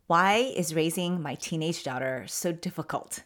Why is raising my teenage daughter so difficult?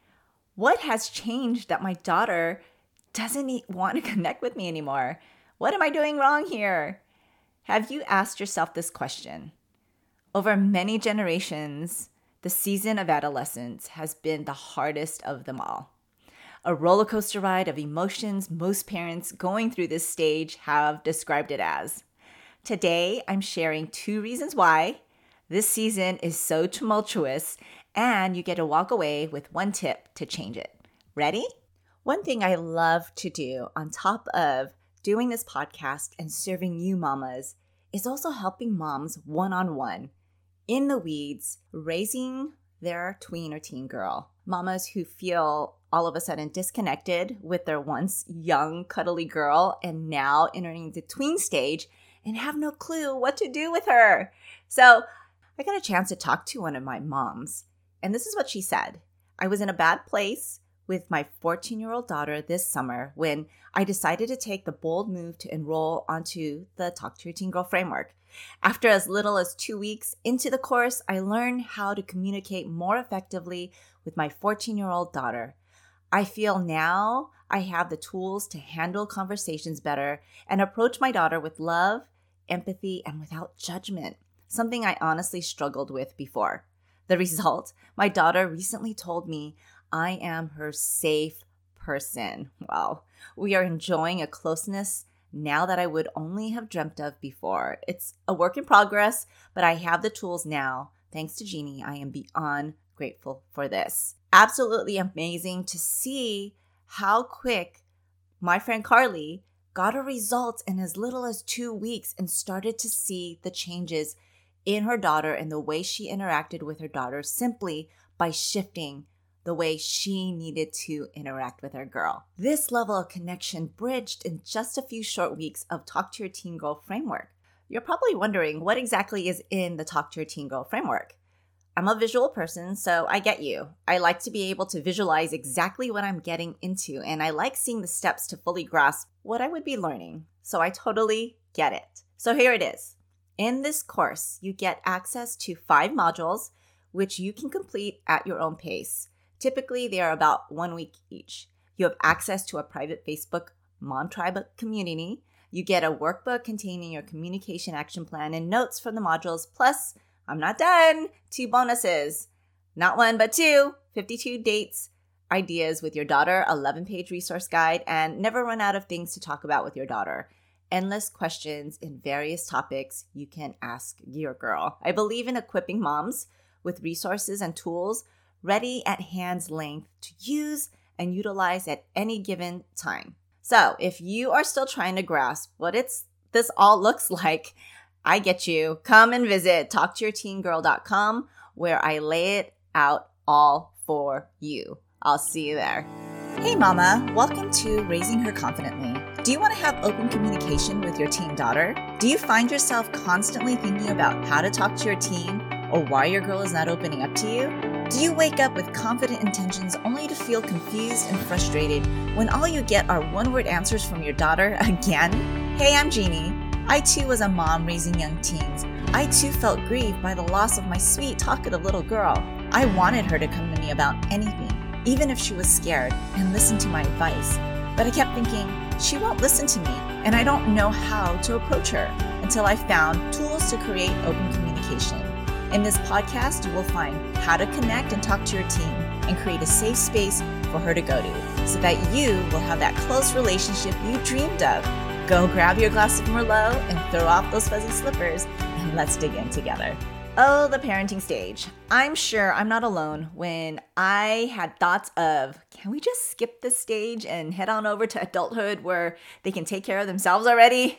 What has changed that my daughter doesn't want to connect with me anymore? What am I doing wrong here? Have you asked yourself this question? Over many generations, the season of adolescence has been the hardest of them all. A roller coaster ride of emotions most parents going through this stage have described it as. Today, I'm sharing 2 reasons why this season is so tumultuous, and you get to walk away with 1 tip to change it. Ready? One thing I love to do on top of doing this podcast and serving you mamas is also helping moms one-on-one in the weeds, raising their tween or teen girl. Mamas who feel all of a sudden disconnected with their once young, cuddly girl and now entering the tween stage and have no clue what to do with her. So I got a chance to talk to one of my moms, and this is what she said. I was in a bad place with my 14-year-old daughter this summer when I decided to take the bold move to enroll onto the Talk to Your Teen Girl framework. After as little as 2 weeks into the course, I learned how to communicate more effectively with my 14-year-old daughter. I feel now I have the tools to handle conversations better and approach my daughter with love, empathy, and without judgment, something I honestly struggled with before. The result, my daughter recently told me I am her safe person. Wow. We are enjoying a closeness now that I would only have dreamt of before. It's a work in progress, but I have the tools now. Thanks to Jeannie, I am beyond grateful for this. Absolutely amazing to see how quick my friend Carly got a result in as little as 2 weeks and started to see the changes in her daughter and the way she interacted with her daughter simply by shifting the way she needed to interact with her girl. This level of connection bridged in just a few short weeks of Talk to Your Teen Girl framework. You're probably wondering what exactly is in the Talk to Your Teen Girl framework. I'm a visual person, so I get you. I like to be able to visualize exactly what I'm getting into, and I like seeing the steps to fully grasp what I would be learning. So I totally get it. So here it is. In this course, you get access to 5 modules, which you can complete at your own pace. Typically, they are about 1 week each. You have access to a private Facebook Mom Tribe community. You get a workbook containing your communication action plan and notes from the modules. Plus, I'm not done, 2 bonuses. Not 1, but 2, 52 dates, ideas with your daughter, 11-page resource guide, and never run out of things to talk about with your daughter. Endless questions in various topics you can ask your girl. I believe in equipping moms with resources and tools ready at hand's length to use and utilize at any given time. So if you are still trying to grasp what this all looks like, I get you. Come and visit talktoyourteengirl.com where I lay it out all for you. I'll see you there. Hey mama, welcome to Raising Her Confidently. Do you want to have open communication with your teen daughter? Do you find yourself constantly thinking about how to talk to your teen or why your girl is not opening up to you? Do you wake up with confident intentions only to feel confused and frustrated when all you get are one-word answers from your daughter again? Hey, I'm Jeannie. I too was a mom raising young teens. I too felt grieved by the loss of my sweet, talkative little girl. I wanted her to come to me about anything, even if she was scared, and listen to my advice. But I kept thinking, she won't listen to me, and I don't know how to approach her until I found tools to create open communication. In this podcast, you will find how to connect and talk to your teen and create a safe space for her to go to so that you will have that close relationship you dreamed of. Go grab your glass of Merlot and throw off those fuzzy slippers and let's dig in together. Oh, the parenting stage. I'm sure I'm not alone when I had thoughts of, can we just skip this stage and head on over to adulthood where they can take care of themselves already?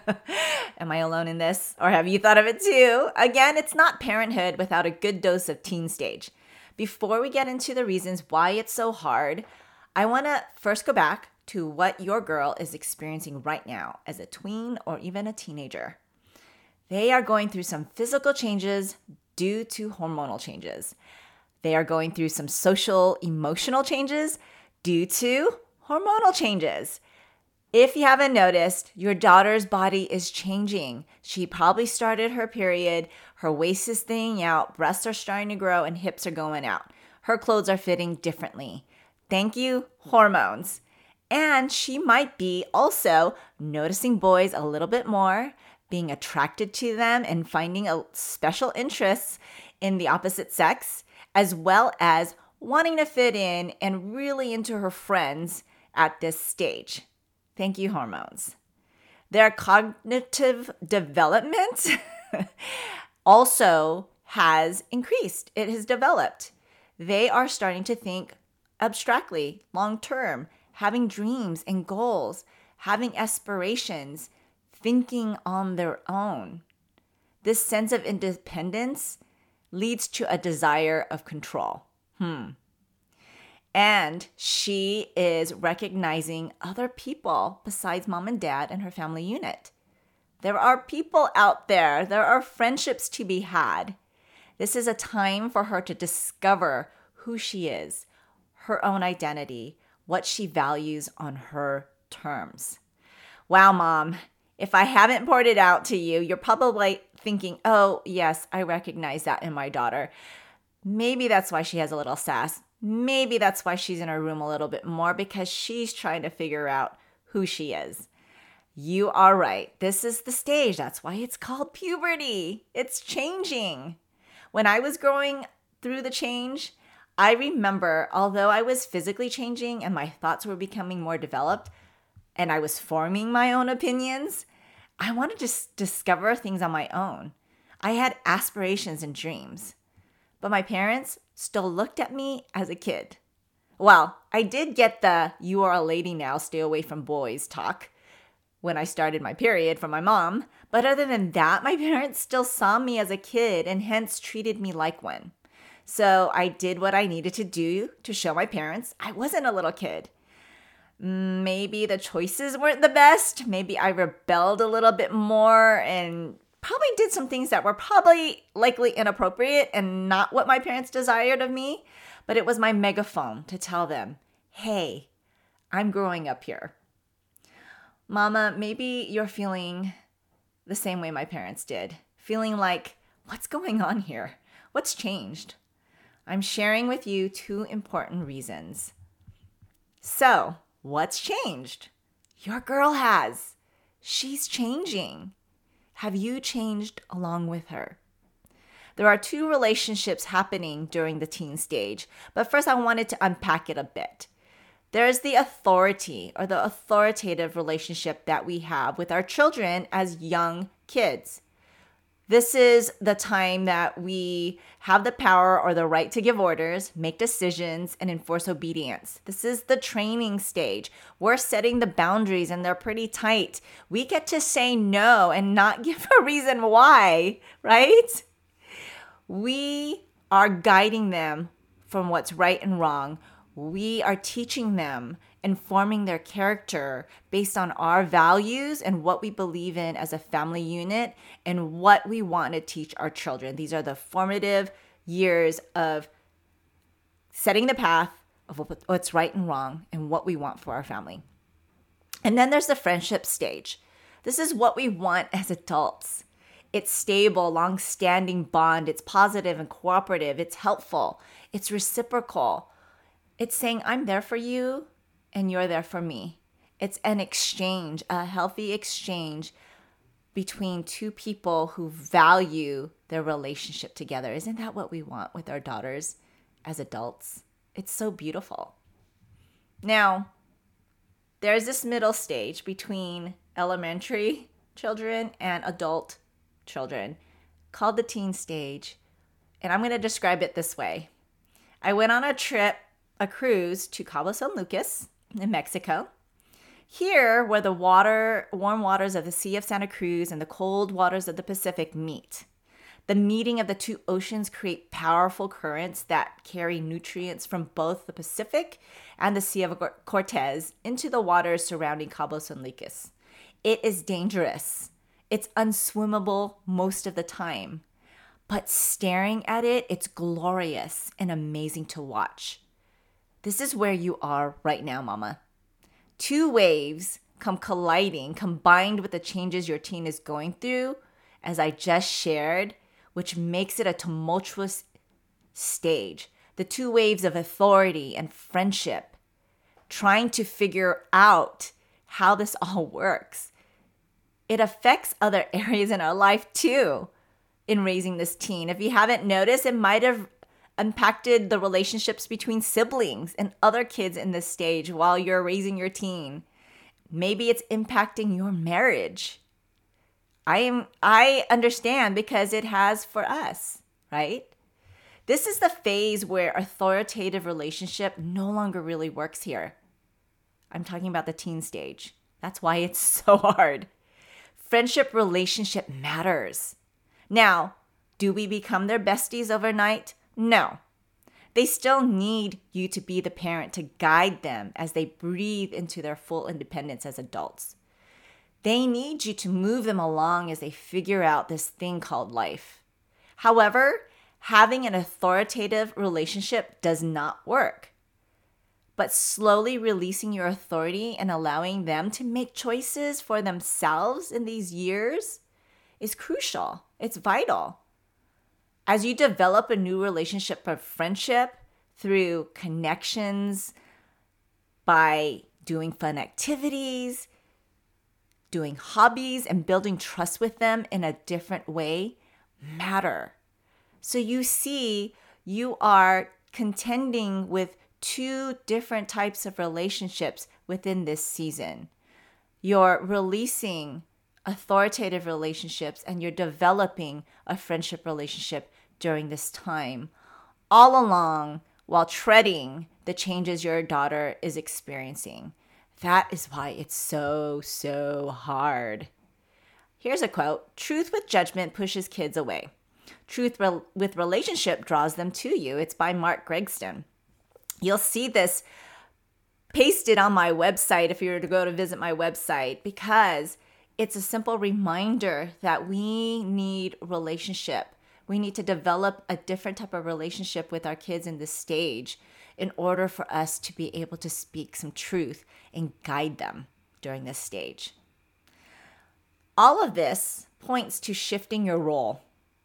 Am I alone in this? Or have you thought of it too? Again, it's not parenthood without a good dose of teen stage. Before we get into the reasons why it's so hard, I want to first go back to what your girl is experiencing right now as a tween or even a teenager. They are going through some physical changes due to hormonal changes. They are going through some social, emotional changes due to hormonal changes. If you haven't noticed, your daughter's body is changing. She probably started her period, her waist is thinning out, breasts are starting to grow, and hips are going out. Her clothes are fitting differently. Thank you, hormones. And she might be also noticing boys a little bit more, being attracted to them, and finding a special interests in the opposite sex, as well as wanting to fit in and really into her friends at this stage. Thank you, hormones. Their cognitive development also has increased. It has developed. They are starting to think abstractly, long term, having dreams and goals, having aspirations, thinking on their own. This sense of independence leads to a desire of control. And she is recognizing other people besides mom and dad and her family unit. There are people out there. There are friendships to be had. This is a time for her to discover who she is, her own identity, what she values on her terms. Wow, Mom, if I haven't poured it out to you, you're probably thinking, oh, yes, I recognize that in my daughter. Maybe that's why she has a little sass. Maybe that's why she's in her room a little bit more, because she's trying to figure out who she is. You are right. This is the stage. That's why it's called puberty. It's changing. When I was growing through the change, I remember, although I was physically changing and my thoughts were becoming more developed and I was forming my own opinions, I wanted to discover things on my own. I had aspirations and dreams. But my parents still looked at me as a kid. Well, I did get the "you are a lady now, stay away from boys" talk when I started my period from my mom. But other than that, my parents still saw me as a kid and hence treated me like one. So I did what I needed to do to show my parents I wasn't a little kid. Maybe the choices weren't the best. Maybe I rebelled a little bit more and probably did some things that were probably likely inappropriate and not what my parents desired of me. But it was my megaphone to tell them, hey, I'm growing up here. Mama, maybe you're feeling the same way my parents did. Feeling like, what's going on here? What's changed? I'm sharing with you 2 important reasons. So, what's changed? Your girl has. She's changing. Have you changed along with her? There are 2 relationships happening during the teen stage, but first I wanted to unpack it a bit. There's the authority or the authoritative relationship that we have with our children as young kids. This is the time that we have the power or the right to give orders, make decisions, and enforce obedience. This is the training stage. We're setting the boundaries and they're pretty tight. We get to say no and not give a reason why, right? We are guiding them from what's right and wrong. We are teaching them and forming their character based on our values and what we believe in as a family unit and what we want to teach our children. These are the formative years of setting the path of what's right and wrong and what we want for our family. And then there's the friendship stage. This is what we want as adults. It's stable, long-standing bond. It's positive and cooperative. It's helpful. It's reciprocal. It's saying, I'm there for you and you're there for me. It's an exchange, a healthy exchange between 2 people who value their relationship together. Isn't that what we want with our daughters as adults? It's so beautiful. Now, there's this middle stage between elementary children and adult children called the teen stage. And I'm going to describe it this way. I went on a cruise to Cabo San Lucas in Mexico. Here, where the warm waters of the Sea of Santa Cruz and the cold waters of the Pacific meet. The meeting of the 2 oceans create powerful currents that carry nutrients from both the Pacific and the Sea of Cortez into the waters surrounding Cabo San Lucas. It is dangerous. It's unswimmable most of the time. But staring at it, it's glorious and amazing to watch. This is where you are right now, Mama. 2 waves come colliding, combined with the changes your teen is going through, as I just shared, which makes it a tumultuous stage. The two waves of authority and friendship, trying to figure out how this all works. It affects other areas in our life too in raising this teen. If you haven't noticed, it might have impacted the relationships between siblings and other kids in this stage while you're raising your teen. Maybe it's impacting your marriage. I understand because it has for us, right? This is the phase where authoritative relationship no longer really works here. I'm talking about the teen stage. That's why it's so hard. Friendship relationship matters. Now, do we become their besties overnight? No. They still need you to be the parent to guide them as they breathe into their full independence as adults. They need you to move them along as they figure out this thing called life. However, having an authoritative relationship does not work. But slowly releasing your authority and allowing them to make choices for themselves in these years is crucial. It's vital. As you develop a new relationship of friendship through connections, by doing fun activities, doing hobbies, and building trust with them in a different way matter. So you see, you are contending with two different types of relationships within this season. You're releasing authoritative relationships and you're developing a friendship relationship during this time, all along while treading the changes your daughter is experiencing. That is why it's so hard. Here's a quote: "Truth with judgment pushes kids away. Truth with relationship draws them to you." It's by Mark Gregston. You'll see this pasted on my website if you were to go to visit my website, because it's a simple reminder that we need relationship. We need to develop a different type of relationship with our kids in this stage in order for us to be able to speak some truth and guide them during this stage. All of this points to shifting your role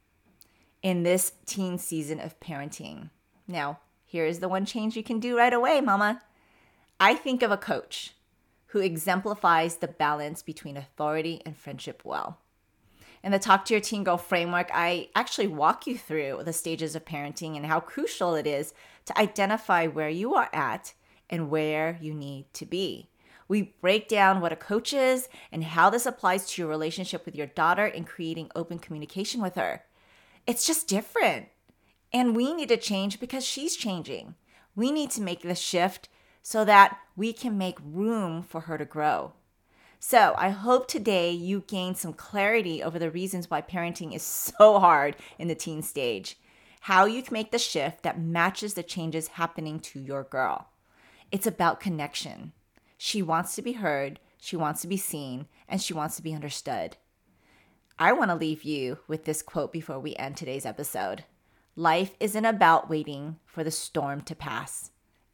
in this teen season of parenting. Now, here is the one change you can do right away, mama. I think of a coach who exemplifies the balance between authority and friendship well. In the Talk to Your Teen Girl framework, I actually walk you through the stages of parenting and how crucial it is to identify where you are at and where you need to be. We break down what a coach is and how this applies to your relationship with your daughter in creating open communication with her. It's just different. And we need to change because she's changing. We need to make this shift so that we can make room for her to grow. So I hope today you gain some clarity over the reasons why parenting is so hard in the teen stage, how you can make the shift that matches the changes happening to your girl. It's about connection. She wants to be heard, she wants to be seen, and she wants to be understood. I want to leave you with this quote before we end today's episode. Life isn't about waiting for the storm to pass.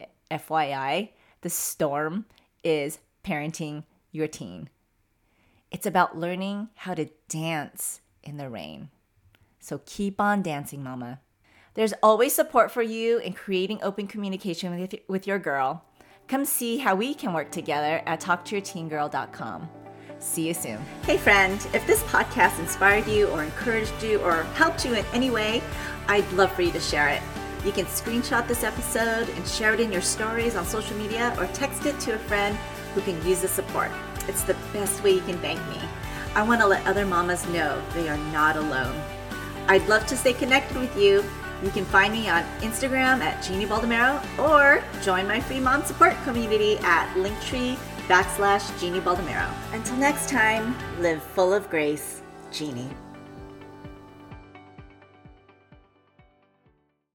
FYI, the storm is parenting your teen. It's about learning how to dance in the rain. So keep on dancing, mama. There's always support for you in creating open communication with your girl. Come see how we can work together at talktoyourteengirl.com. See you soon. Hey friend, if this podcast inspired you or encouraged you or helped you in any way, I'd love for you to share it. You can screenshot this episode and share it in your stories on social media or text it to a friend who can use the support. It's the best way you can thank me. I want to let other mamas know they are not alone. I'd love to stay connected with you. You can find me on Instagram at Jeannie Baldamero or join my free mom support community at Linktree/Jeannie Baldamero. Until next time, live full of grace, Jeannie.